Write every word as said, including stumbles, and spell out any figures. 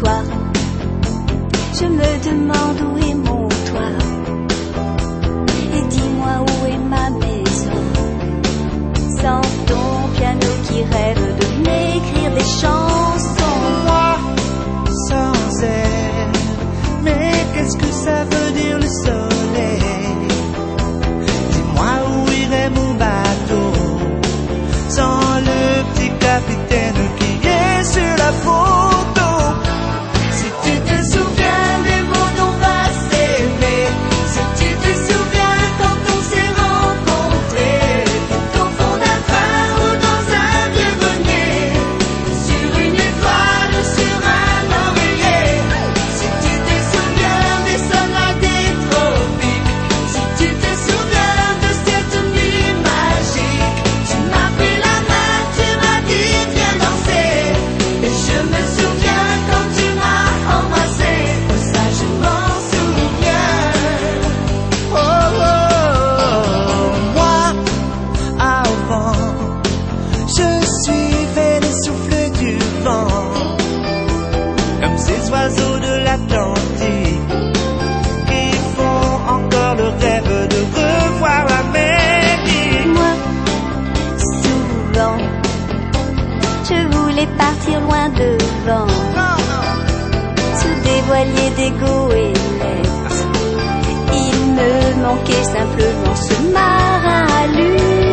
toit. Je me demande où est mon toit. Et dis-moi où est ma maison. Sans ton piano qui rêve de m'écrire des chansons. Moi, sans elle, mais qu'est-ce que ça veut dire le soleil? Dis-moi où irait mon bateau sans le petit capitaine qui est sur la photo. Si tu te souviens des mots dont va s'aimer, si tu te souviens quand on s'est rencontrés, tout au fond d'un train ou dans un vieux grenier, sur une étoile ou sur un oreiller. Si tu te souviens des soldats des tropiques, si tu te souviens de cette nuit magique, tu m'as pris la main, tu m'as dit viens danser, et je me souviens quand tu m'as embrassé, oh ça je m'en souviens. Oh, oh, oh, moi avant, je suivais les souffles du vent, comme ces oiseaux de l'Atlantique qui font encore le rêve de revoir l'Amérique. Moi, souvent, je voulais partir loin devant, sous des voiliers des goélettes. Il me manquait simplement ce marin à lui.